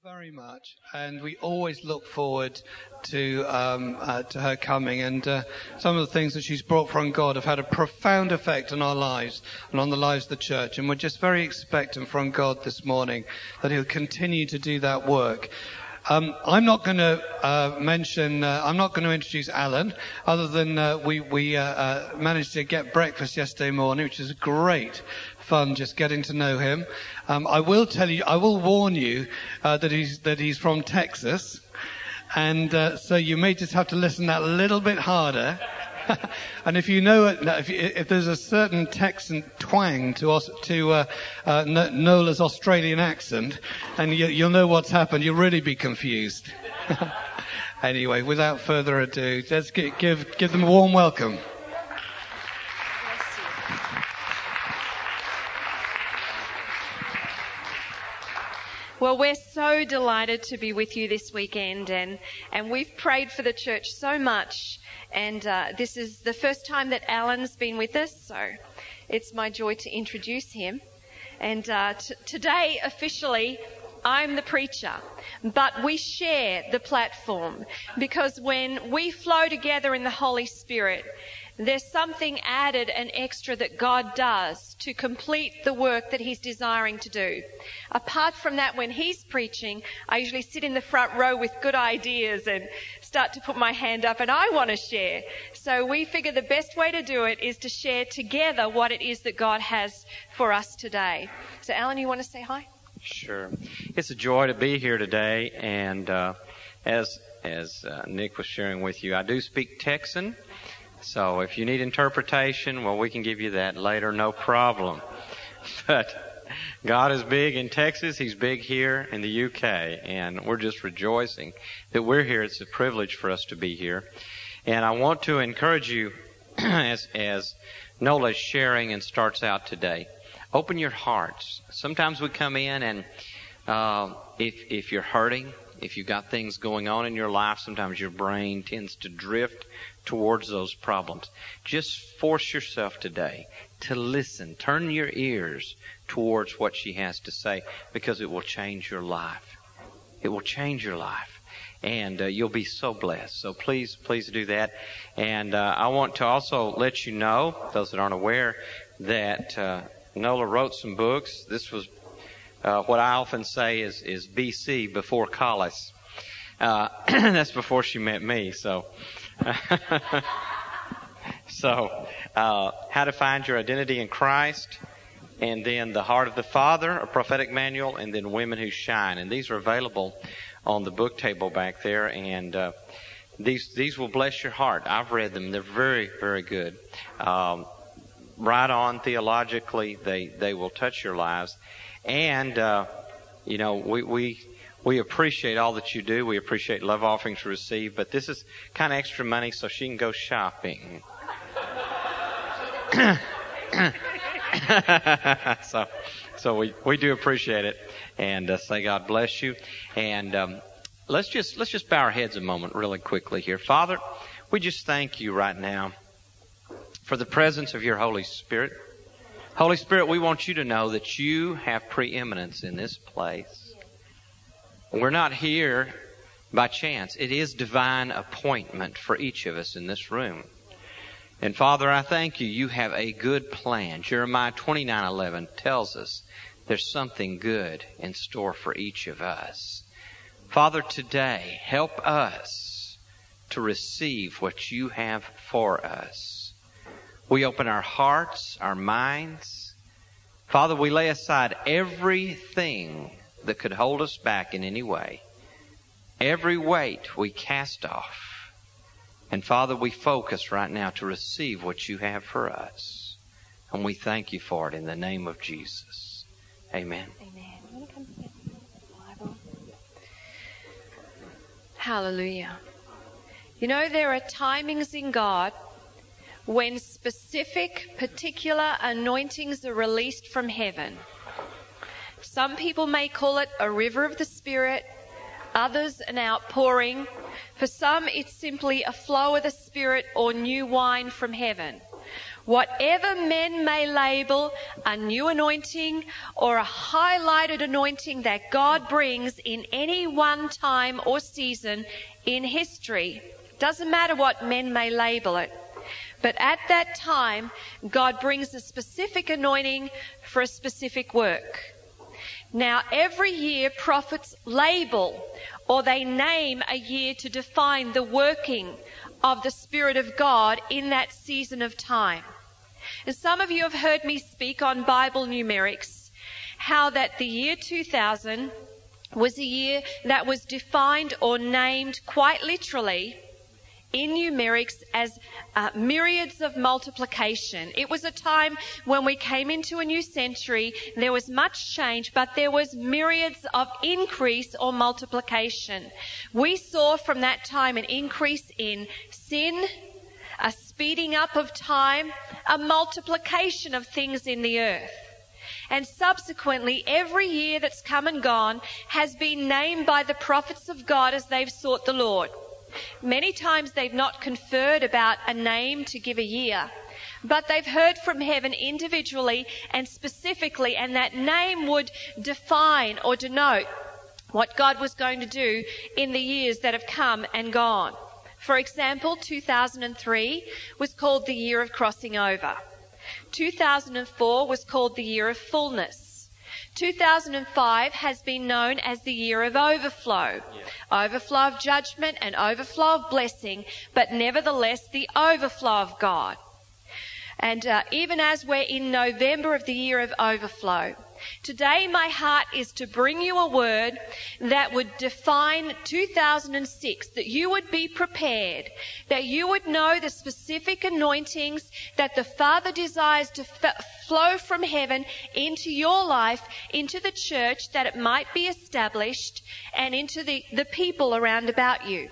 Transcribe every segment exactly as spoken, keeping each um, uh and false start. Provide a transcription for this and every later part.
Very much, and we always look forward to um, uh, to her coming, and uh, some of the things that she's brought from God have had a profound effect on our lives and on the lives of the church, and we're just very expectant from God this morning that He'll continue to do that work. Um, I'm not going to uh, mention, uh, I'm not going to introduce Alan, other than uh, we, we uh, uh, managed to get breakfast yesterday morning, which is great fun just getting to know him. Um, I will tell you, I will warn you uh, that he's that he's from Texas, and uh, so you may just have to listen that little bit harder. And if you know, if, you, if there's a certain Texan twang to to uh, uh, Nola's Australian accent, and you, you'll know what's happened, you'll really be confused. Anyway, without further ado, let's give give, give them a warm welcome. Well, we're so delighted to be with you this weekend, and, and we've prayed for the church so much, and uh, this is the first time that Alan's been with us, so it's my joy to introduce him. And uh, t- today, officially, I'm the preacher, but we share the platform, because when we flow together in the Holy Spirit, there's something added and extra that God does to complete the work that He's desiring to do. Apart from that, when He's preaching, I usually sit in the front row with good ideas and start to put my hand up, and I want to share. So we figure the best way to do it is to share together what it is that God has for us today. So Alan, you want to say hi? Sure. It's a joy to be here today, and uh, as as uh, Nick was sharing with you, I do speak Texan. So if you need interpretation, well, we can give you that later, no problem. But God is big in Texas. He's big here in the U K. And we're just rejoicing that we're here. It's a privilege for us to be here. And I want to encourage you, as, as Nola is sharing and starts out today, open your hearts. Sometimes we come in and uh, if, if you're hurting, if you've got things going on in your life, sometimes your brain tends to drift towards those problems. Just force yourself today to listen. Turn your ears towards what she has to say, because it will change your life. It will change your life. And uh, you'll be so blessed. So please, please do that. And uh, I want to also let you know, those that aren't aware, that uh, Nola wrote some books. This was uh, what I often say is, is B C, before Collis. Uh, that's before she met me, so... so, uh, How to Find Your Identity in Christ, and then The Heart of the Father, a prophetic manual, and then Women Who Shine. And these are available on the book table back there, and uh, these these will bless your heart. I've read them. They're very, very good. Um, right on theologically, they, they will touch your lives. And, uh, you know, we... we We appreciate all that you do. We appreciate love offerings received. But this is kind of extra money so she can go shopping. so so we, we do appreciate it. And uh, say God bless you. And um, let's just let's just bow our heads a moment really quickly here. Father, we just thank you right now for the presence of your Holy Spirit. Holy Spirit, we want you to know that you have preeminence in this place. We're not here by chance. It is divine appointment for each of us in this room. And Father, I thank you. You have a good plan. Jeremiah twenty-nine eleven tells us there's something good in store for each of us. Father, today, help us to receive what you have for us. We open our hearts, our minds. Father, we lay aside everything that could hold us back in any way. Every weight we cast off. And Father, we focus right now to receive what you have for us. And we thank you for it in the name of Jesus. Amen. Amen. Hallelujah. You know, there are timings in God when specific, particular anointings are released from heaven. Some people may call it a river of the Spirit, others an outpouring. For some, it's simply a flow of the Spirit or new wine from heaven. Whatever men may label a new anointing or a highlighted anointing that God brings in any one time or season in history, doesn't matter what men may label it, but at that time, God brings a specific anointing for a specific work. Now, every year, prophets label or they name a year to define the working of the Spirit of God in that season of time. And some of you have heard me speak on Bible numerics, how that the year two thousand was a year that was defined or named quite literally in numerics as uh, myriads of multiplication. It was a time when we came into a new century. There was much change, but there was myriads of increase or multiplication. We saw from that time an increase in sin, a speeding up of time, a multiplication of things in the earth. And subsequently, every year that's come and gone has been named by the prophets of God as they've sought the Lord. Many times they've not conferred about a name to give a year, but they've heard from heaven individually and specifically, and that name would define or denote what God was going to do in the years that have come and gone. For example, two thousand three was called the year of crossing over. two thousand four was called the year of fullness. two thousand five has been known as the year of overflow. Yeah. Overflow of judgment and overflow of blessing, but nevertheless the overflow of God. And uh, even as we're in November of the year of overflow, today my heart is to bring you a word that would define two thousand six, that you would be prepared, that you would know the specific anointings that the Father desires to f- flow from heaven into your life, into the church, that it might be established, and into the, the people around about you.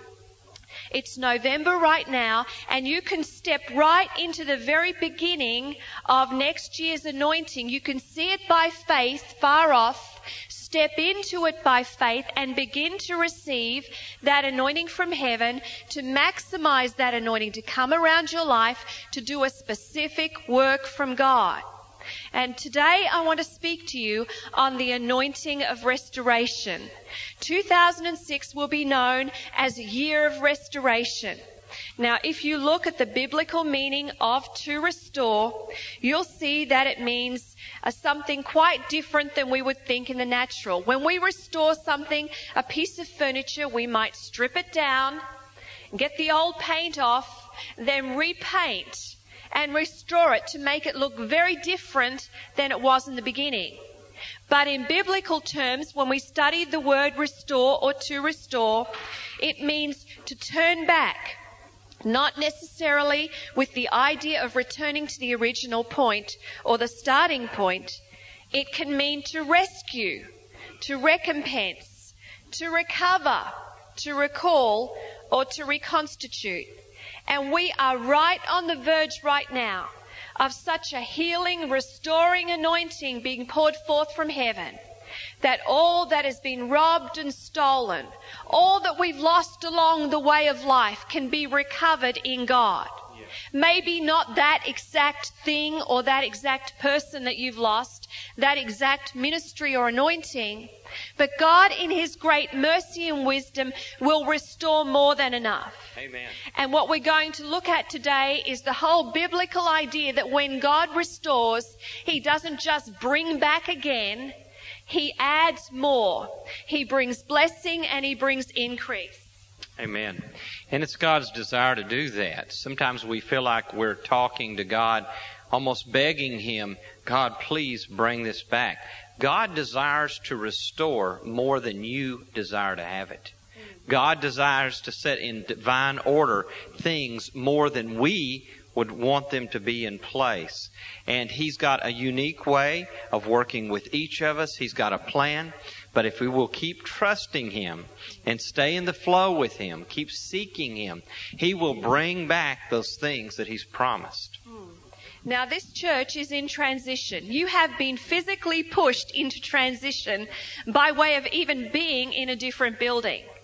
It's November right now, and you can step right into the very beginning of next year's anointing. You can see it by faith far off, step into it by faith, and begin to receive that anointing from heaven, to maximize that anointing, to come around your life, to do a specific work from God. And today I want to speak to you on the anointing of restoration. two thousand six will be known as a year of restoration. Now, if you look at the biblical meaning of to restore, you'll see that it means uh, something quite different than we would think in the natural. When we restore something, a piece of furniture, we might strip it down, get the old paint off, then repaint and restore it to make it look very different than it was in the beginning. But in biblical terms, when we study the word restore or to restore, it means to turn back, not necessarily with the idea of returning to the original point or the starting point. It can mean to rescue, to recompense, to recover, to recall, or to reconstitute. And we are right on the verge right now of such a healing, restoring anointing being poured forth from heaven, that all that has been robbed and stolen, all that we've lost along the way of life, can be recovered in God. Yeah. Maybe not that exact thing or that exact person that you've lost, that exact ministry or anointing, but God in His great mercy and wisdom will restore more than enough. Amen. And what we're going to look at today is the whole biblical idea that when God restores, He doesn't just bring back again, He adds more. He brings blessing and He brings increase. Amen. And it's God's desire to do that. Sometimes we feel like we're talking to God, almost begging Him, God, please bring this back. God desires to restore more than you desire to have it. God desires to set in divine order things more than we would want them to be in place. And He's got a unique way of working with each of us. He's got a plan. But if we will keep trusting Him and stay in the flow with Him, keep seeking Him, He will bring back those things that He's promised. Now, this church is in transition. You have been physically pushed into transition by way of even being in a different building.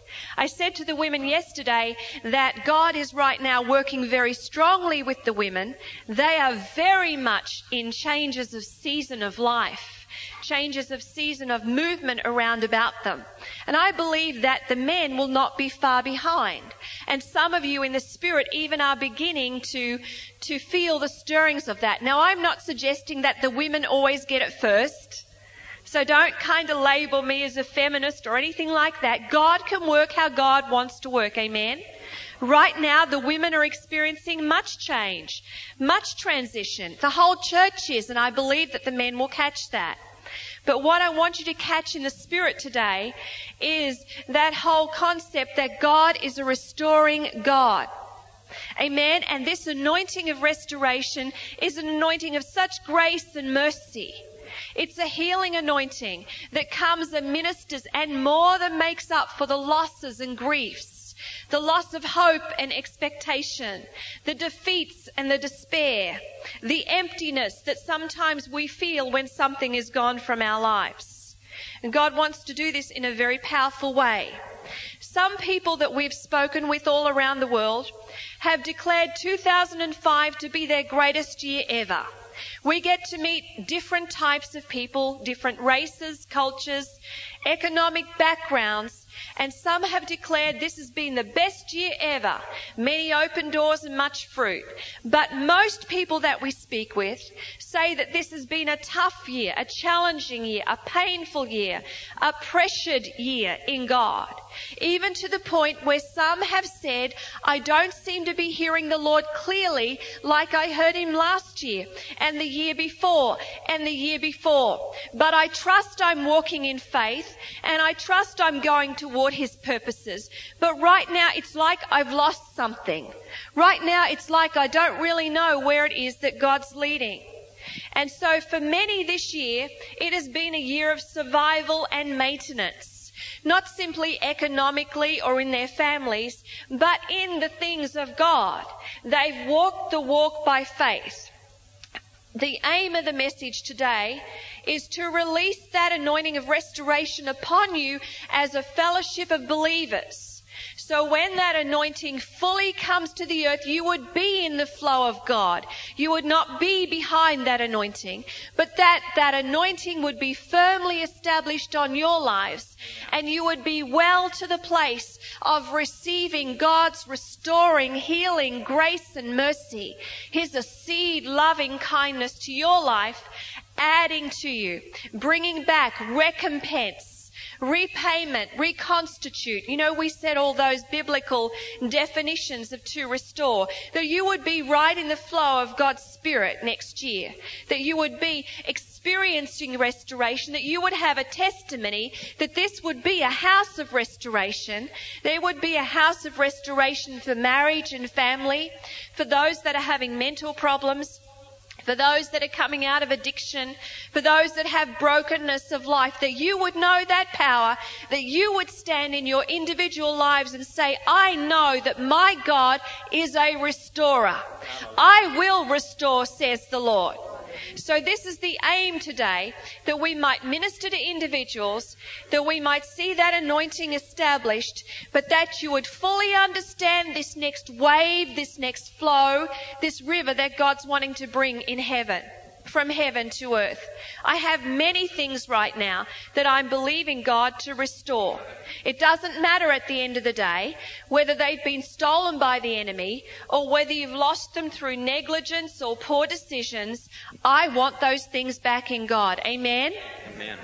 I said to the women yesterday that God is right now working very strongly with the women. They are very much in changes of season of life, changes of season of movement around about them. And I believe that the men will not be far behind. And some of you in the Spirit even are beginning to, to feel the stirrings of that. Now, I'm not suggesting that the women always get it first. So don't kind of label me as a feminist or anything like that. God can work how God wants to work. Amen. Right now, the women are experiencing much change, much transition. The whole church is, and I believe that the men will catch that. But what I want you to catch in the Spirit today is that whole concept that God is a restoring God. Amen. And this anointing of restoration is an anointing of such grace and mercy. It's a healing anointing that comes and ministers and more than makes up for the losses and griefs, the loss of hope and expectation, the defeats and the despair, the emptiness that sometimes we feel when something is gone from our lives. And God wants to do this in a very powerful way. Some people that we've spoken with all around the world have declared two thousand five to be their greatest year ever. We get to meet different types of people, different races, cultures, economic backgrounds, and some have declared this has been the best year ever. Many open doors and much fruit. But most people that we speak with say that this has been a tough year, a challenging year, a painful year, a pressured year in God. Even to the point where some have said, I don't seem to be hearing the Lord clearly like I heard him last year and the year before and the year before. But I trust I'm walking in faith and I trust I'm going toward his purposes. But right now it's like I've lost something. Right now it's like I don't really know where it is that God's leading. And so for many this year, it has been a year of survival and maintenance. Not simply economically or in their families, but in the things of God. They've walked the walk by faith. The aim of the message today is to release that anointing of restoration upon you as a fellowship of believers. So when that anointing fully comes to the earth, you would be in the flow of God. You would not be behind that anointing, but that, that anointing would be firmly established on your lives, and you would be well to the place of receiving God's restoring, healing, grace and mercy. His a seed loving kindness to your life, adding to you, bringing back recompense, repayment, reconstitute. You know, we said all those biblical definitions of to restore. That you would be right in the flow of God's Spirit next year. That you would be experiencing restoration. That you would have a testimony that this would be a house of restoration. There would be a house of restoration for marriage and family. For those that are having mental problems. For those that are coming out of addiction, for those that have brokenness of life, that you would know that power, that you would stand in your individual lives and say, I know that my God is a restorer. I will restore, says the Lord. So this is the aim today, that we might minister to individuals, that we might see that anointing established, but that you would fully understand this next wave, this next flow, this river that God's wanting to bring in heaven, from heaven to earth. I have many things right now that I'm believing God to restore. It doesn't matter at the end of the day whether they've been stolen by the enemy or whether you've lost them through negligence or poor decisions. I want those things back in God. Amen? Amen.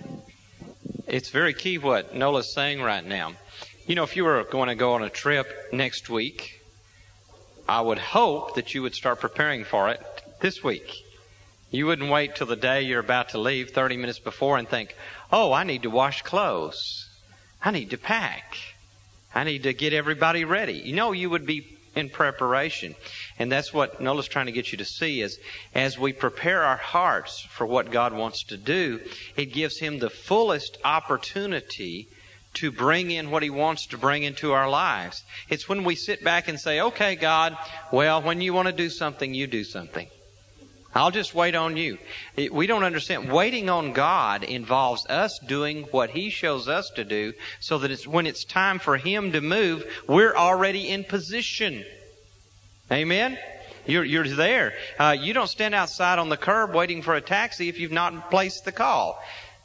It's very key what Nola's saying right now. You know, if you were going to go on a trip next week, I would hope that you would start preparing for it this week. You wouldn't wait till the day you're about to leave thirty minutes before and think, oh, I need to wash clothes. I need to pack. I need to get everybody ready. You know, you would be in preparation. And that's what Nola's trying to get you to see is as we prepare our hearts for what God wants to do, it gives Him the fullest opportunity to bring in what He wants to bring into our lives. It's when we sit back and say, okay, God, well, when you want to do something, you do something. I'll just wait on you. We don't understand. Waiting on God involves us doing what He shows us to do so that it's, when it's time for Him to move, we're already in position. Amen? You're, you're there. Uh, you don't stand outside on the curb waiting for a taxi if you've not placed the call.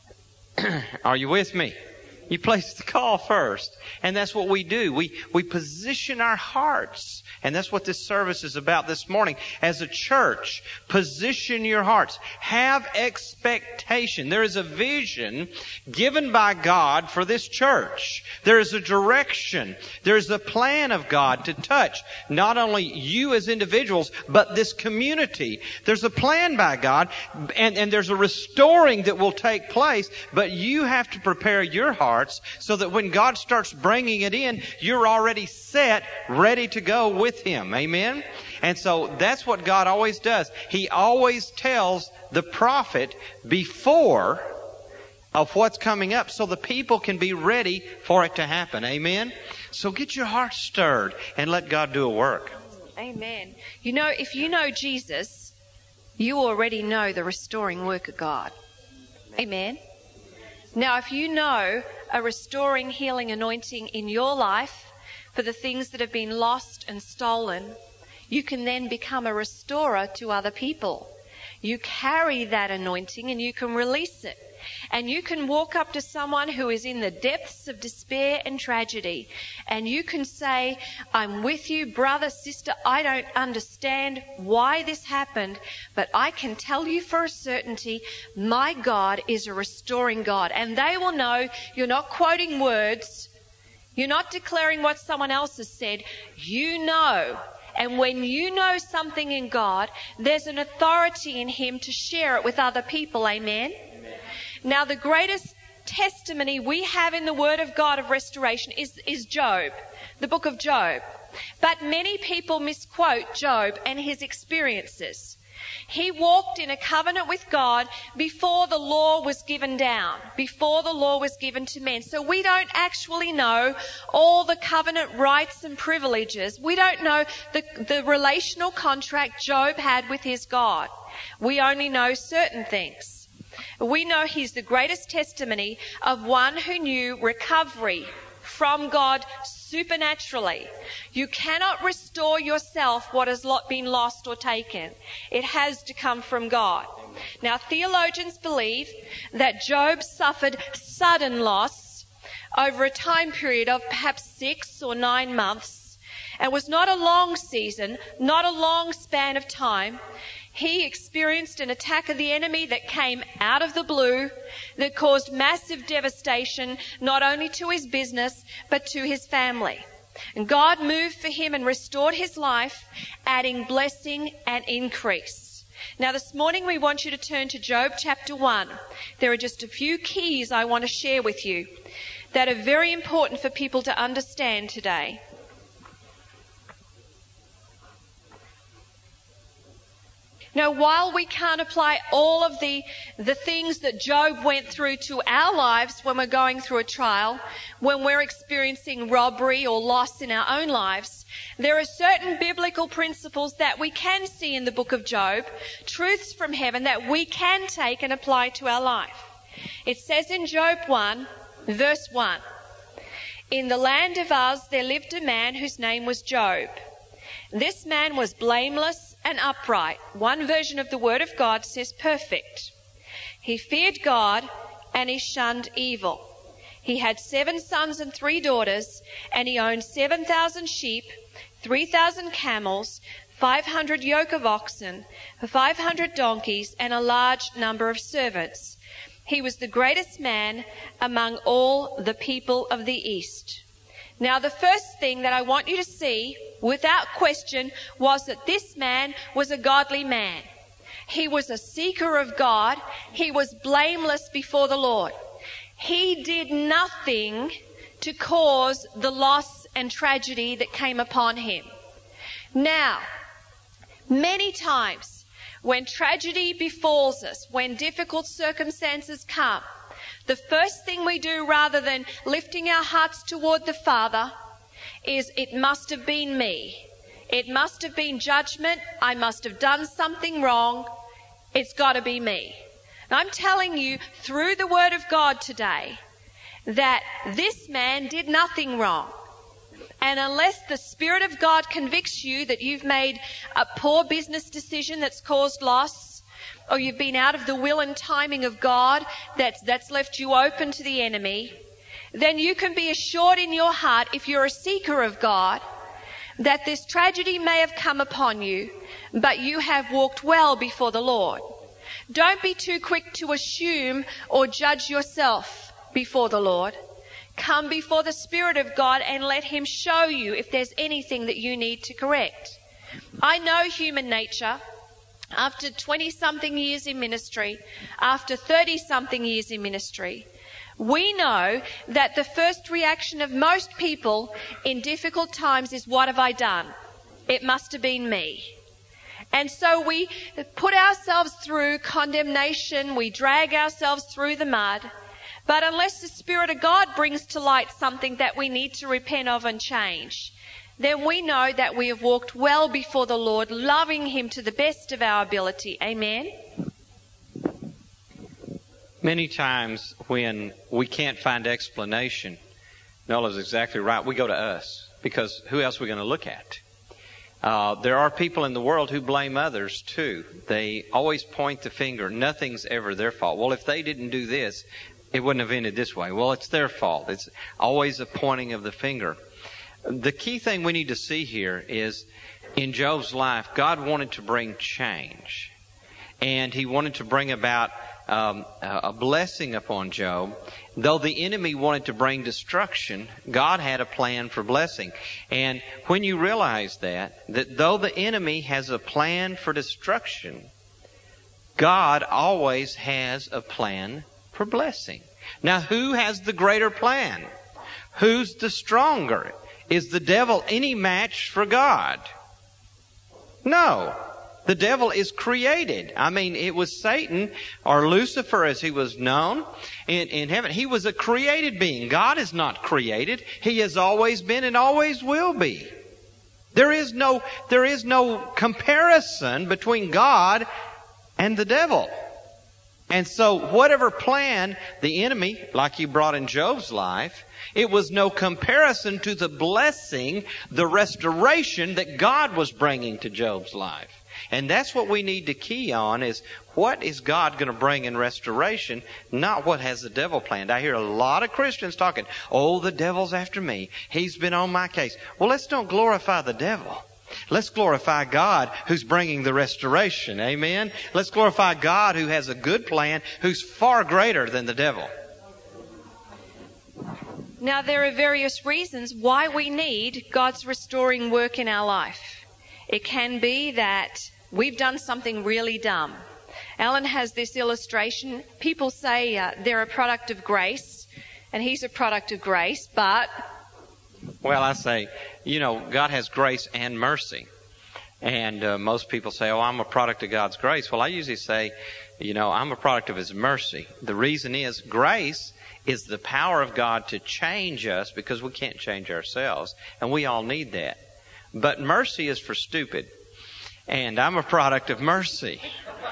Are you with me? You place the call first. And that's what we do. We, we position our hearts. And that's what this service is about this morning. As a church, position your hearts. Have expectation. There is a vision given by God for this church. There is a direction. There is a plan of God to touch not only you as individuals, but this community. There's a plan by God, and, and there's a restoring that will take place, but you have to prepare your heart so that when God starts bringing it in, you're already set, ready to go with Him. Amen? And so that's what God always does. He always tells the prophet before of what's coming up so the people can be ready for it to happen. Amen? So get your heart stirred and let God do a work. Amen. You know, if you know Jesus, you already know the restoring work of God. Amen. Now, if you know a restoring, healing anointing in your life for the things that have been lost and stolen, you can then become a restorer to other people. You carry that anointing and you can release it. And you can walk up to someone who is in the depths of despair and tragedy, and you can say, I'm with you, brother, sister. I don't understand why this happened, but I can tell you for a certainty, my God is a restoring God. And they will know you're not quoting words. You're not declaring what someone else has said. You know. And when you know something in God, there's an authority in Him to share it with other people. Amen? Now, the greatest testimony we have in the Word of God of restoration is, is Job, the book of Job. But many people misquote Job and his experiences. He walked in a covenant with God before the law was given down, before the law was given to men. So we don't actually know all the covenant rights and privileges. We don't know the, the relational contract Job had with his God. We only know certain things. We know he's the greatest testimony of one who knew recovery from God supernaturally. You cannot restore yourself what has been lost or taken. It has to come from God. Now, theologians believe that Job suffered sudden loss over a time period of perhaps six or nine months. It was not a long season, not a long span of time. He experienced an attack of the enemy that came out of the blue, that caused massive devastation, not only to his business, but to his family. And God moved for him and restored his life, adding blessing and increase. Now, this morning we want you to turn to Job chapter one. There are just a few keys I want to share with you that are very important for people to understand today. Now, while we can't apply all of the, the things that Job went through to our lives when we're going through a trial, when we're experiencing robbery or loss in our own lives, there are certain biblical principles that we can see in the book of Job, truths from heaven that we can take and apply to our life. It says in Job one, verse one, "In the land of Uz there lived a man whose name was Job. This man was blameless and upright." One version of the Word of God says perfect. "He feared God and he shunned evil. He had seven sons and three daughters, and he owned seven thousand sheep, three thousand camels, five hundred yoke of oxen, five hundred donkeys, and a large number of servants. He was the greatest man among all the people of the East." Now, the first thing that I want you to see, without question, was that this man was a godly man. He was a seeker of God. He was blameless before the Lord. He did nothing to cause the loss and tragedy that came upon him. Now, many times when tragedy befalls us, when difficult circumstances come, the first thing we do, rather than lifting our hearts toward the Father, is it must have been me. It must have been judgment. I must have done something wrong. it's got to be me. And I'm telling you through the Word of God today that this man did nothing wrong. And unless the Spirit of God convicts you that you've made a poor business decision that's caused loss, or you've been out of the will and timing of God that's, that's left you open to the enemy, then you can be assured in your heart, if you're a seeker of God, that this tragedy may have come upon you, but you have walked well before the Lord. Don't be too quick to assume or judge yourself before the Lord. Come before the Spirit of God and let Him show you if there's anything that you need to correct. I know human nature. After twenty-something years in ministry, after thirty-something years in ministry, we know that the first reaction of most people in difficult times is, what have I done? It must have been me. And so we put ourselves through condemnation, we drag ourselves through the mud. But unless the Spirit of God brings to light something that we need to repent of and change, then we know that we have walked well before the Lord, loving Him to the best of our ability. Amen? Many times when we can't find explanation, Nola's exactly right, we go to us, because who else are we going to look at? Uh, there are people in the world who blame others too. They always point the finger. Nothing's ever their fault. Well, if they didn't do this, it wouldn't have ended this way. Well, it's their fault. It's always a pointing of the finger. The key thing we need to see here is in Job's life, God wanted to bring change. And He wanted to bring about um, a blessing upon Job. Though the enemy wanted to bring destruction, God had a plan for blessing. And when you realize that, that though the enemy has a plan for destruction, God always has a plan for blessing. Now, who has the greater plan? Who's the stronger? Is the devil any match for God? No. The devil is created. I mean, it was Satan, or Lucifer as he was known, in, in heaven. He was a created being. God is not created. He has always been and always will be. There is no, there is no comparison between God and the devil. And so whatever plan the enemy, like he brought in Job's life, it was no comparison to the blessing, the restoration that God was bringing to Job's life. And that's what we need to key on, is what is God going to bring in restoration, not what has the devil planned. I hear a lot of Christians talking, oh, the devil's after me. He's been on my case. Well, let's don't glorify the devil. Let's glorify God who's bringing the restoration. Amen? Let's glorify God who has a good plan, who's far greater than the devil. Now, there are various reasons why we need God's restoring work in our life. It can be that we've done something really dumb. Alan has this illustration. People say uh, they're a product of grace, and he's a product of grace, but... Well, I say, you know, God has grace and mercy. And uh, most people say, oh, I'm a product of God's grace. Well, I usually say, you know, I'm a product of His mercy. The reason is grace is the power of God to change us, because we can't change ourselves. And we all need that. But mercy is for stupid. And I'm a product of mercy.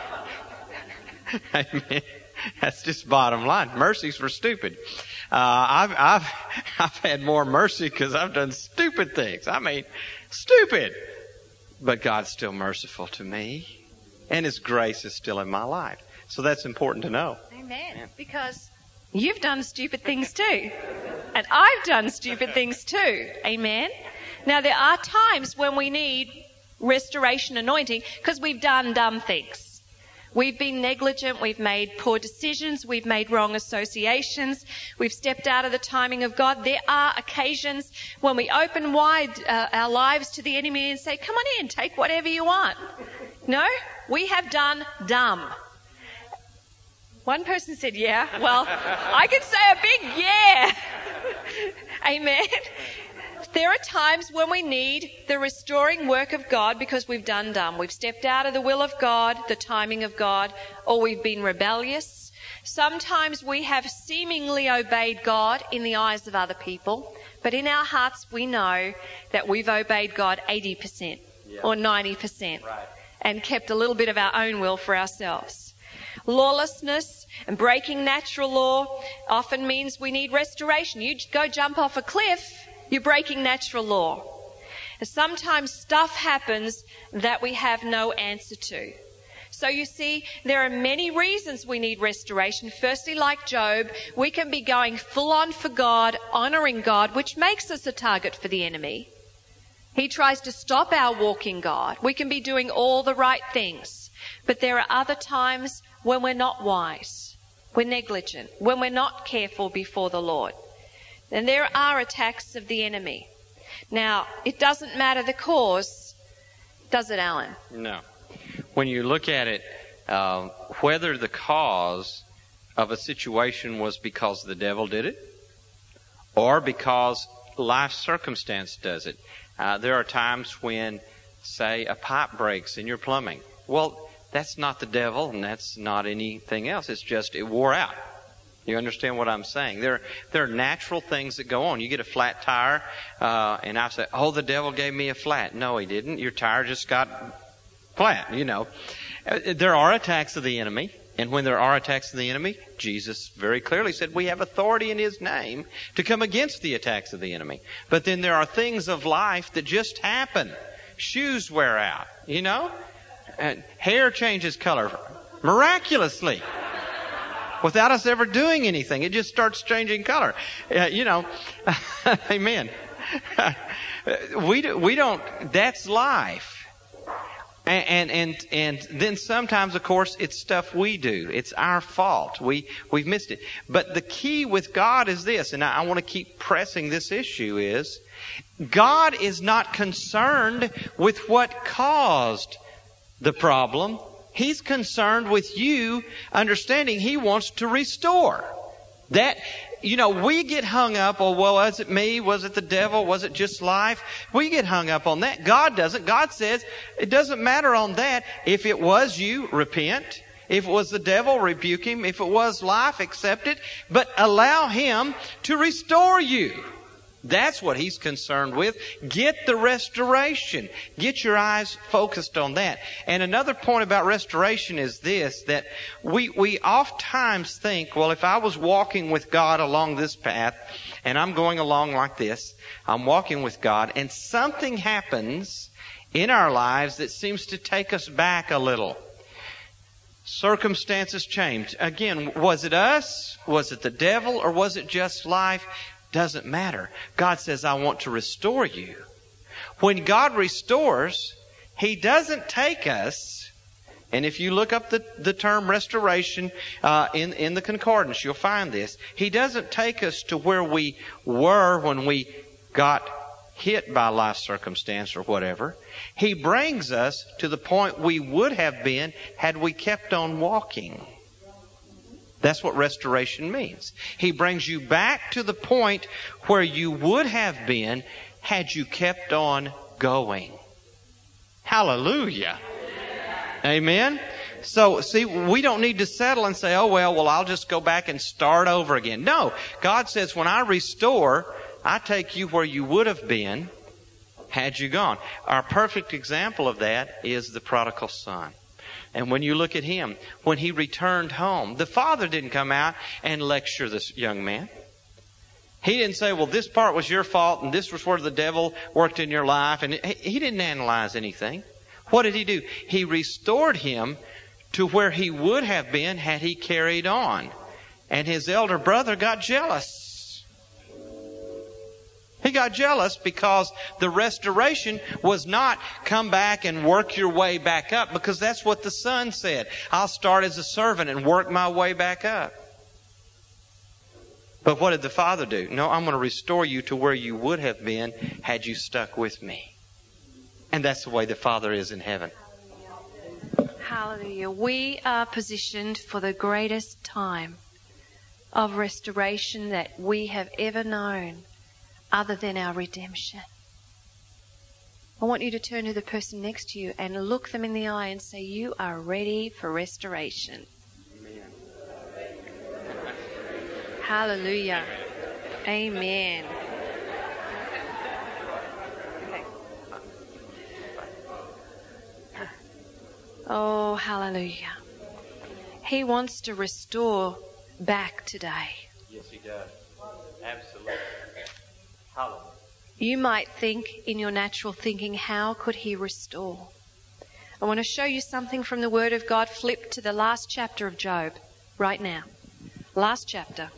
Amen. That's just bottom line. Mercy's for stupid. Uh, I've, I've, I've had more mercy because I've done stupid things. I mean, stupid. But God's still merciful to me. And His grace is still in my life. So that's important to know. Amen. Yeah. Because you've done stupid things too. And I've done stupid things too. Amen. Now, there are times when we need restoration anointing because we've done dumb things. We've been negligent, we've made poor decisions, we've made wrong associations, we've stepped out of the timing of God. There are occasions when we open wide uh, our lives to the enemy and say, come on in, take whatever you want. No, we have done dumb. One person said, yeah. Well, I could say a big yeah. Amen. There are times when we need the restoring work of God because we've done dumb. We've stepped out of the will of God, the timing of God, or we've been rebellious. Sometimes we have seemingly obeyed God in the eyes of other people, but in our hearts we know that we've obeyed God eighty percent yeah. or ninety percent. Right. and kept a little bit of our own will for ourselves. Lawlessness and breaking natural law often means we need restoration. You go jump off a cliff, you're breaking natural law. And sometimes stuff happens that we have no answer to. So you see, there are many reasons we need restoration. Firstly, like Job, we can be going full on for God, honoring God, which makes us a target for the enemy. He tries to stop our walk in God. We can be doing all the right things. But there are other times when we're not wise, we're negligent, when we're not careful before the Lord. And there are attacks of the enemy. Now, it doesn't matter the cause, does it, Alan? No. When you look at it, uh, whether the cause of a situation was because the devil did it or because life circumstance does it. Uh, there are times when, say, a pipe breaks in your plumbing. Well, that's not the devil and that's not anything else. It's just it wore out. You understand what I'm saying? There, there are natural things that go on. You get a flat tire, uh, and I say, oh, the devil gave me a flat. No, he didn't. Your tire just got flat, you know. There are attacks of the enemy, and when there are attacks of the enemy, Jesus very clearly said we have authority in His name to come against the attacks of the enemy. But then there are things of life that just happen. Shoes wear out, you know. And hair changes color miraculously without us ever doing anything. It just starts changing color. Uh, you know, amen. we, do, we don't, that's life. And, and, and then sometimes, of course, it's stuff we do. It's our fault. We, we've missed it. But the key with God is this, and I, I want to keep pressing this issue is, God is not concerned with what caused the problem. He's concerned with you understanding He wants to restore. That, you know, we get hung up, oh, well, was it me? Was it the devil? Was it just life? We get hung up on that. God doesn't. God says it doesn't matter on that. If it was you, repent. If it was the devil, rebuke him. If it was life, accept it. But allow Him to restore you. That's what He's concerned with. Get the restoration. Get your eyes focused on that. And another point about restoration is this, that we, we oftentimes think, well, if I was walking with God along this path, and I'm going along like this, I'm walking with God, and something happens in our lives that seems to take us back a little. Circumstances change. Again, was it us? Was it the devil? Or was it just life? Doesn't matter. God says, I want to restore you. When God restores, He doesn't take us, and if you look up the, the term restoration uh, in, in the concordance, you'll find this. He doesn't take us to where we were when we got hit by life circumstance or whatever. He brings us to the point we would have been had we kept on walking. That's what restoration means. He brings you back to the point where you would have been had you kept on going. Hallelujah. Amen. So, see, we don't need to settle and say, oh, well, well, I'll just go back and start over again. No. God says, when I restore, I take you where you would have been had you gone. Our perfect example of that is the prodigal son. And when you look at him, when he returned home, the father didn't come out and lecture this young man. He didn't say, well, this part was your fault and this was where the devil worked in your life. And he didn't analyze anything. What did he do? He restored him to where he would have been had he carried on. And his elder brother got jealous. He got jealous because the restoration was not come back and work your way back up, because that's what the son said. I'll start as a servant and work my way back up. But what did the father do? No, I'm going to restore you to where you would have been had you stuck with me. And that's the way the Father is in heaven. Hallelujah. We are positioned for the greatest time of restoration that we have ever known, other than our redemption. I want you to turn to the person next to you and look them in the eye and say, you are ready for restoration. Amen. Hallelujah. Amen. Oh, hallelujah. He wants to restore back today. Yes, He does. Absolutely. Hallelujah. You might think in your natural thinking, how could He restore? I want to show you something from the Word of God. Flip to the last chapter of Job right now. Last chapter.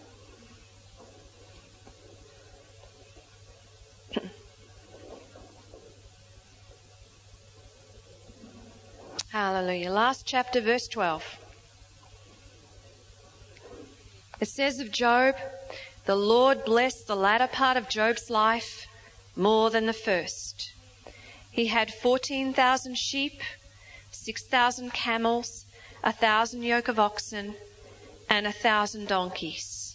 Hallelujah. Last chapter, verse twelve. It says of Job, the Lord blessed the latter part of Job's life more than the first. He had fourteen thousand sheep, six thousand camels, a thousand yoke of oxen, and a thousand donkeys.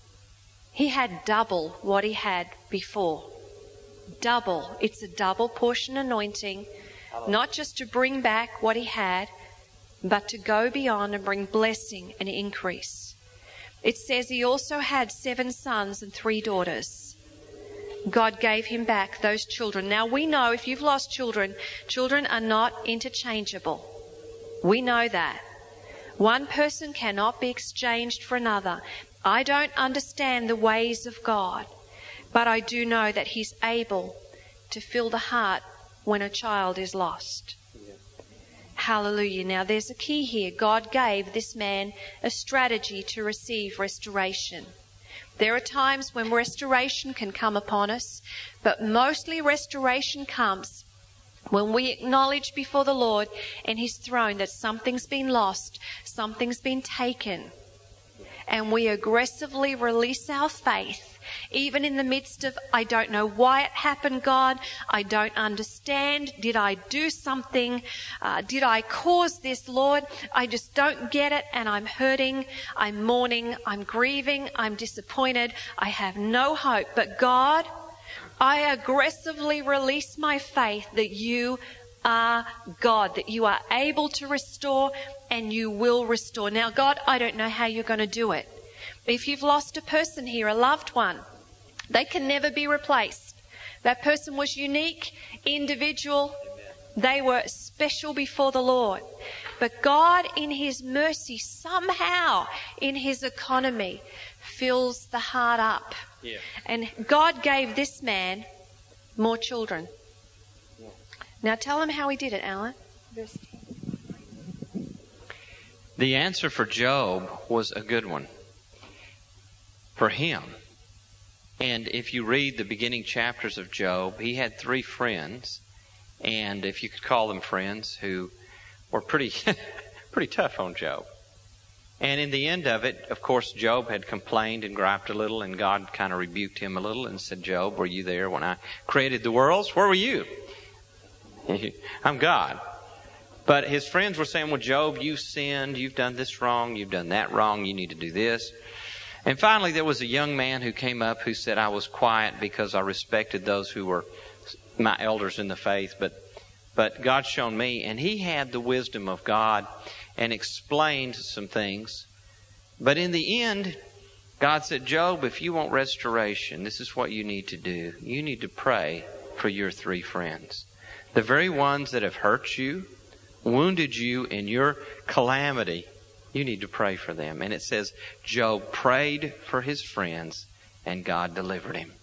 He had double what he had before. Double. It's a double portion anointing, not just to bring back what he had, but to go beyond and bring blessing and increase. It says he also had seven sons and three daughters. God gave him back those children. Now we know if you've lost children, children are not interchangeable. We know that. One person cannot be exchanged for another. I don't understand the ways of God, but I do know that He's able to fill the heart when a child is lost. Yeah. Hallelujah. Now there's a key here. God gave this man a strategy to receive restoration. There are times when restoration can come upon us, but mostly restoration comes when we acknowledge before the Lord and His throne that something's been lost, something's been taken, and we aggressively release our faith. Even in the midst of, I don't know why it happened, God. I don't understand. Did I do something? Uh, did I cause this, Lord? I just don't get it, and I'm hurting. I'm mourning. I'm grieving. I'm disappointed. I have no hope. But God, I aggressively release my faith that You are God, that You are able to restore, and You will restore. Now, God, I don't know how You're going to do it. If you've lost a person here, a loved one, they can never be replaced. That person was unique, individual. They were special before the Lord. But God, in His mercy, somehow in His economy, fills the heart up. Yeah. And God gave this man more children. Yeah. Now tell him how He did it, Alan. The answer for Job was a good one. For him. And if you read the beginning chapters of Job, he had three friends, and if you could call them friends, who were pretty pretty tough on Job. And in the end of it, of course, Job had complained and griped a little, and God kind of rebuked him a little and said, Job, were you there when I created the worlds? Where were you? I'm God. But his friends were saying, well, Job, you sinned, you've done this wrong, you've done that wrong, you need to do this. And finally, there was a young man who came up who said, I was quiet because I respected those who were my elders in the faith, but but God's shown me. And he had the wisdom of God and explained some things. But in the end, God said, Job, if you want restoration, this is what you need to do. You need to pray for your three friends. The very ones that have hurt you, wounded you in your calamity. You need to pray for them. And it says, Job prayed for his friends and God delivered him.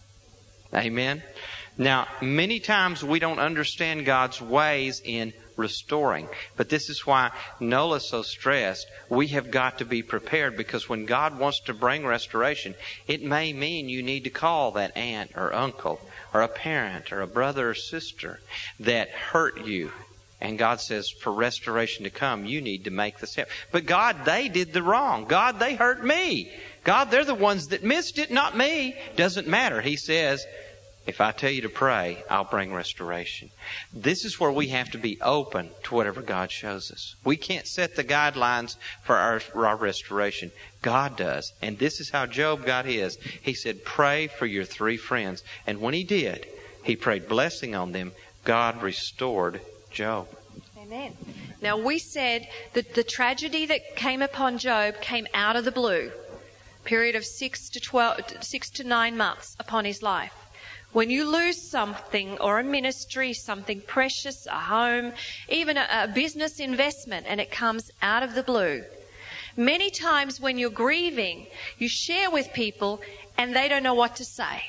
Amen? Now, many times we don't understand God's ways in restoring. But this is why Nola's so stressed. We have got to be prepared, because when God wants to bring restoration, it may mean you need to call that aunt or uncle or a parent or a brother or sister that hurt you. And God says, for restoration to come, you need to make the step. But God, they did the wrong. God, they hurt me. God, they're the ones that missed it, not me. Doesn't matter. He says, if I tell you to pray, I'll bring restoration. This is where we have to be open to whatever God shows us. We can't set the guidelines for our, our restoration. God does. And this is how Job got his. He said, pray for your three friends. And when he did, he prayed blessing on them. God restored Job. Amen. Now we said that the tragedy that came upon Job came out of the blue. Period of six to twelve, six to nine months upon his life. When you lose something, or a ministry, something precious, a home, even a, a business investment, and it comes out of the blue. Many times when you're grieving, you share with people and they don't know what to say.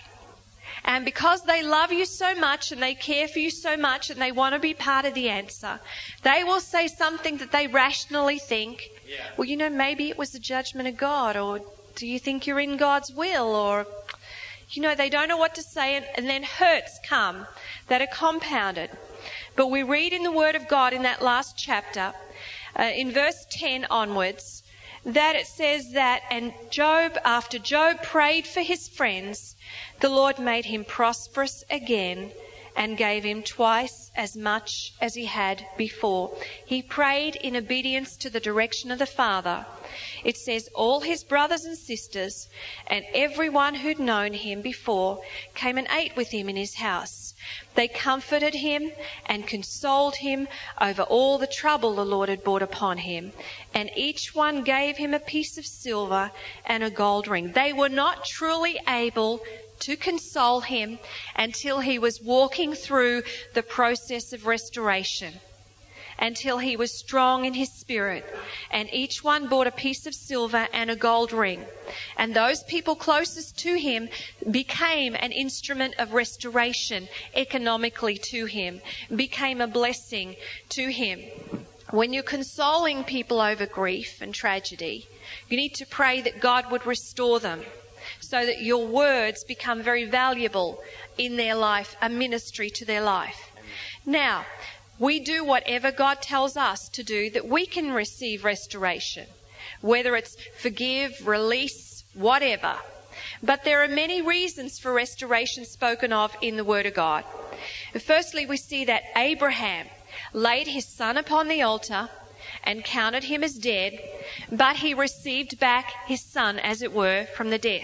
And because they love you so much and they care for you so much and they want to be part of the answer, they will say something that they rationally think, yeah. well, you know, maybe it was the judgment of God, or do you think you're in God's will? Or, you know, they don't know what to say, and, and then hurts come that are compounded. But we read in the Word of God in that last chapter, uh, in verse ten onwards, that it says that, and Job, after Job prayed for his friends, the Lord made him prosperous again and gave him twice as much as he had before. He prayed in obedience to the direction of the Father. It says all his brothers and sisters and everyone who'd known him before came and ate with him in his house. They comforted him and consoled him over all the trouble the Lord had brought upon him. And each one gave him a piece of silver and a gold ring. They were not truly able to console him until he was walking through the process of restoration, until he was strong in his spirit. And each one bought a piece of silver and a gold ring. And those people closest to him became an instrument of restoration economically to him, became a blessing to him. When you're consoling people over grief and tragedy, you need to pray that God would restore them, so that your words become very valuable in their life, a ministry to their life. Now, we do whatever God tells us to do that we can receive restoration, whether it's forgive, release, whatever. But there are many reasons for restoration spoken of in the Word of God. Firstly, we see that Abraham laid his son upon the altar and counted him as dead, but he received back his son, as it were, from the death.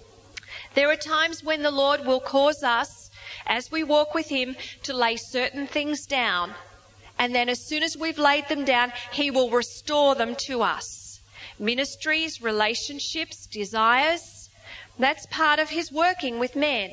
There are times when the Lord will cause us, as we walk with him, to lay certain things down, and then as soon as we've laid them down, he will restore them to us. Ministries, relationships, desires, that's part of his working with men.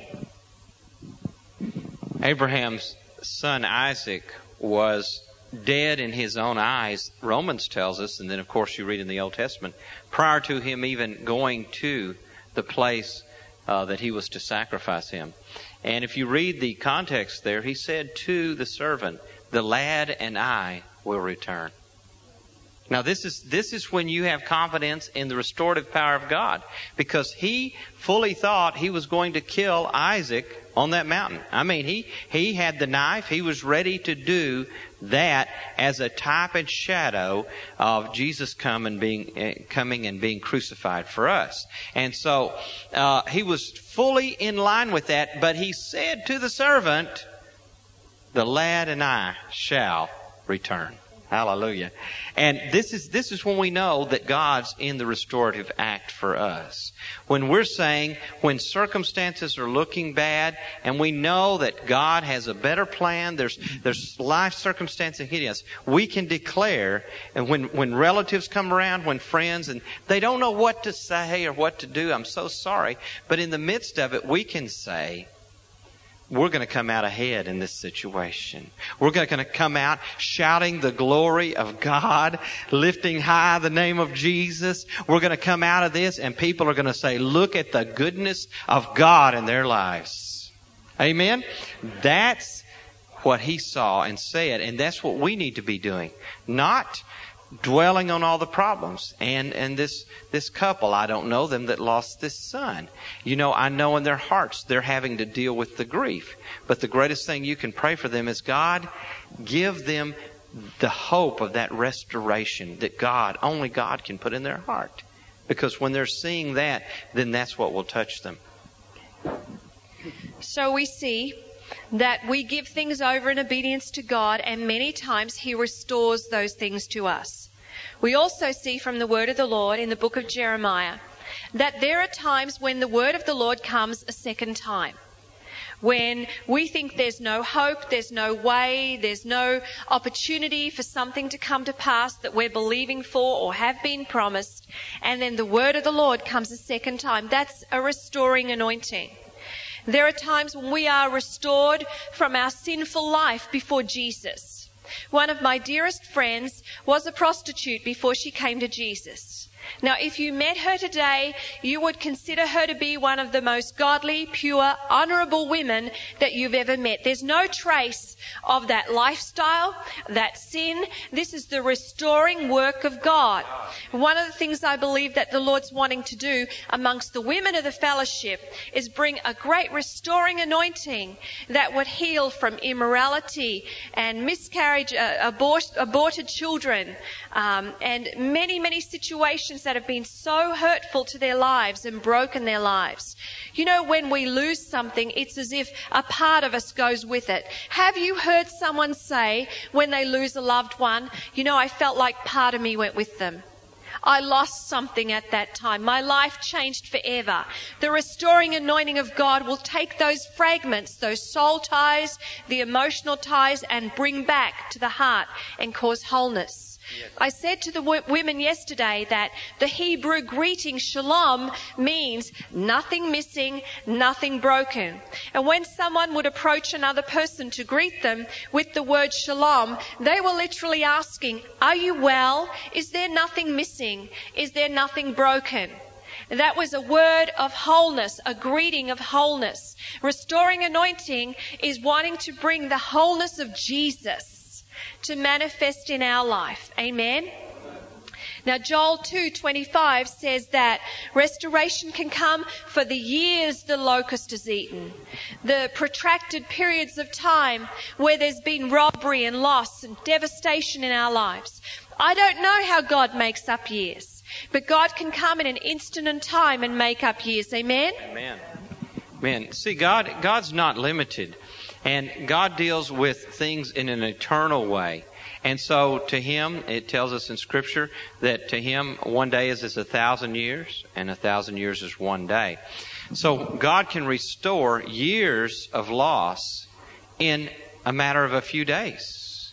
Abraham's son Isaac was dead in his own eyes, Romans tells us, and then of course you read in the Old Testament, prior to him even going to the place uh, that he was to sacrifice him. And if you read the context there, he said to the servant, "The lad and I will return." Now this is this is when you have confidence in the restorative power of God, because he fully thought he was going to kill Isaac on that mountain. I mean, he he had the knife. He was ready to do that as a type and shadow of Jesus come and being uh, coming and being crucified for us. And so uh, he was fully in line with that. But he said to the servant, "The lad and I shall return." Hallelujah. And this is this is when we know that God's in the restorative act for us. When we're saying, when circumstances are looking bad, and we know that God has a better plan, there's there's life circumstances hitting us, we can declare, and when, when relatives come around, when friends, and they don't know what to say or what to do, I'm so sorry. But in the midst of it, we can say, we're going to come out ahead in this situation. We're going to come out shouting the glory of God, lifting high the name of Jesus. We're going to come out of this and people are going to say, look at the goodness of God in their lives. Amen? That's what he saw and said, and that's what we need to be doing. Not dwelling on all the problems. And and this this couple, I don't know them, that lost this son. You know, I know in their hearts they're having to deal with the grief. But the greatest thing you can pray for them is, God, give them the hope of that restoration that God, only God can put in their heart. Because when they're seeing that, then that's what will touch them. So we see that we give things over in obedience to God, and many times he restores those things to us. We also see from the word of the Lord in the book of Jeremiah that there are times when the word of the Lord comes a second time. When we think there's no hope, there's no way, there's no opportunity for something to come to pass that we're believing for or have been promised, and then the word of the Lord comes a second time. That's a restoring anointing. There are times when we are restored from our sinful life before Jesus. One of my dearest friends was a prostitute before she came to Jesus. Now, if you met her today, you would consider her to be one of the most godly, pure, honourable women that you've ever met. There's no trace of that lifestyle, that sin. This is the restoring work of God. One of the things I believe that the Lord's wanting to do amongst the women of the fellowship is bring a great restoring anointing that would heal from immorality and miscarriage, uh, abort, aborted children, um, and many, many situations that have been so hurtful to their lives and broken their lives. You know, when we lose something, it's as if a part of us goes with it. Have you heard someone say when they lose a loved one, you know, I felt like part of me went with them. I lost something at that time. My life changed forever. The restoring anointing of God will take those fragments, those soul ties, the emotional ties, and bring back to the heart and cause wholeness. Yes. I said to the w- women yesterday that the Hebrew greeting shalom means nothing missing, nothing broken. And when someone would approach another person to greet them with the word shalom, they were literally asking, are you well? Is there nothing missing? Is there nothing broken? That was a word of wholeness, a greeting of wholeness. Restoring anointing is wanting to bring the wholeness of Jesus to manifest in our life. Amen. Now, Joel two twenty-five says that restoration can come for the years the locust has eaten, the protracted periods of time where there's been robbery and loss and devastation in our lives. I don't know how God makes up years, but God can come in an instant in time and make up years. Amen? Amen. Amen. See, God, God's not limited. And God deals with things in an eternal way. And so to Him, it tells us in Scripture that to Him one day is as a thousand years, and a thousand years is one day. So God can restore years of loss in a matter of a few days.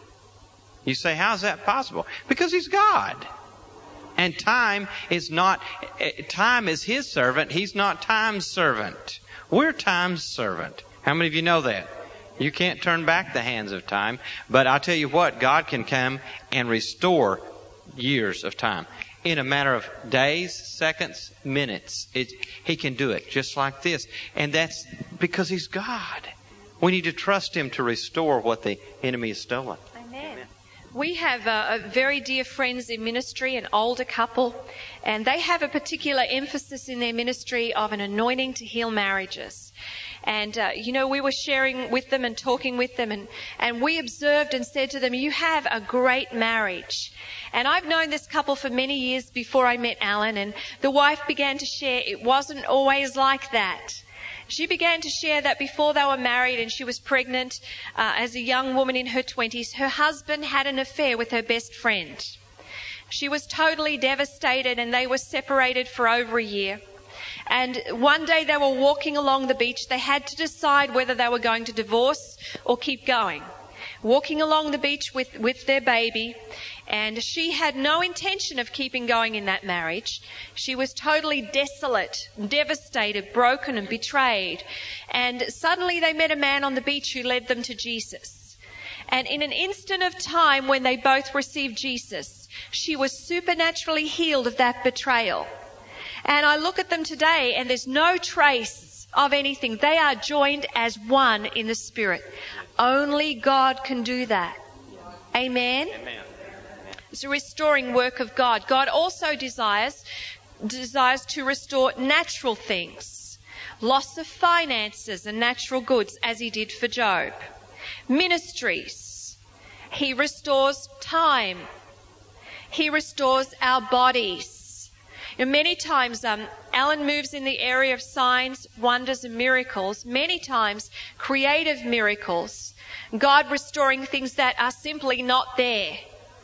You say, how is that possible? Because He's God. And time is not, time is His servant. He's not time's servant. We're time's servant. How many of you know that? You can't turn back the hands of time. But I'll tell you what, God can come and restore years of time. In a matter of days, seconds, minutes. It, he can do it just like this. And that's because He's God. We need to trust Him to restore what the enemy has stolen. Amen. Amen. We have uh, very dear friends in ministry, an older couple, and they have a particular emphasis in their ministry of an anointing to heal marriages. And, uh, you know, we were sharing with them and talking with them, and, and we observed and said to them, you have a great marriage. And I've known this couple for many years before I met Alan, and the wife began to share it wasn't always like that. She began to share that before they were married and she was pregnant uh, as a young woman in her twenties, her husband had an affair with her best friend. She was totally devastated and they were separated for over a year. And one day they were walking along the beach. They had to decide whether they were going to divorce or keep going. Walking along the beach with, with their baby. And she had no intention of keeping going in that marriage. She was totally desolate, devastated, broken and betrayed. And suddenly they met a man on the beach who led them to Jesus. And in an instant of time when they both received Jesus, she was supernaturally healed of that betrayal. And I look at them today and there's no trace of anything. They are joined as one in the Spirit. Only God can do that. Amen? Amen. It's a restoring work of God. God also desires, desires to restore natural things. Loss of finances and natural goods, as He did for Job. Ministries. He restores time. He restores our bodies. And many times, um, Alan moves in the area of signs, wonders and miracles. Many times, creative miracles. God restoring things that are simply not there.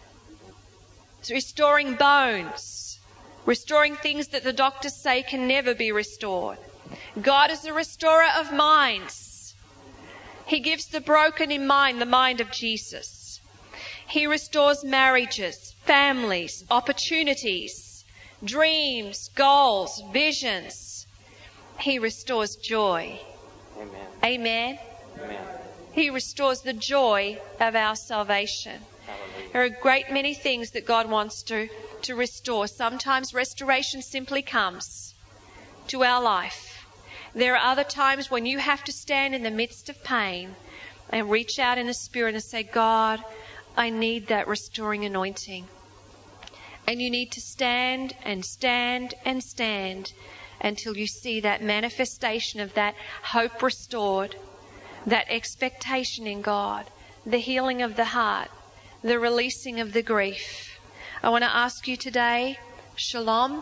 It's restoring bones. Restoring things that the doctors say can never be restored. God is a restorer of minds. He gives the broken in mind the mind of Jesus. He restores marriages, families, opportunities. Dreams, goals, visions. He restores joy. Amen. Amen. Amen. He restores the joy of our salvation. Hallelujah. There are a great many things that God wants to, to restore. Sometimes restoration simply comes to our life. There are other times when you have to stand in the midst of pain and reach out in the Spirit and say, God, I need that restoring anointing. And you need to stand and stand and stand until you see that manifestation of that hope restored, that expectation in God, the healing of the heart, the releasing of the grief. I want to ask you today, Shalom,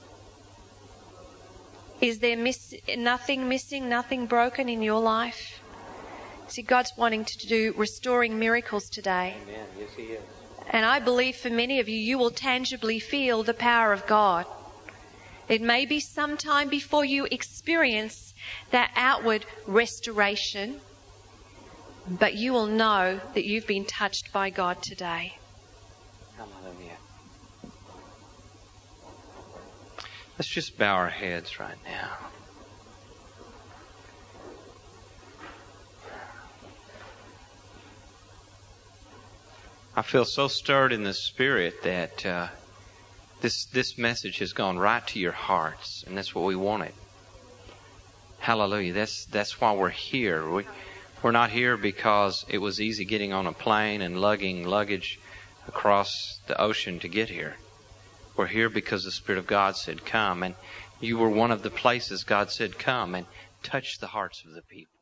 is there miss, nothing missing, nothing broken in your life? See, God's wanting to do restoring miracles today. Amen. Yes, He is. And I believe for many of you, you will tangibly feel the power of God. It may be some time before you experience that outward restoration, but you will know that you've been touched by God today. Hallelujah. Let's just bow our heads right now. I feel so stirred in the Spirit that uh, this this message has gone right to your hearts, and that's what we wanted. Hallelujah. That's that's why we're here. We, we're not here because it was easy getting on a plane and lugging luggage across the ocean to get here. We're here because the Spirit of God said, come. And you were one of the places God said, come and touch the hearts of the people.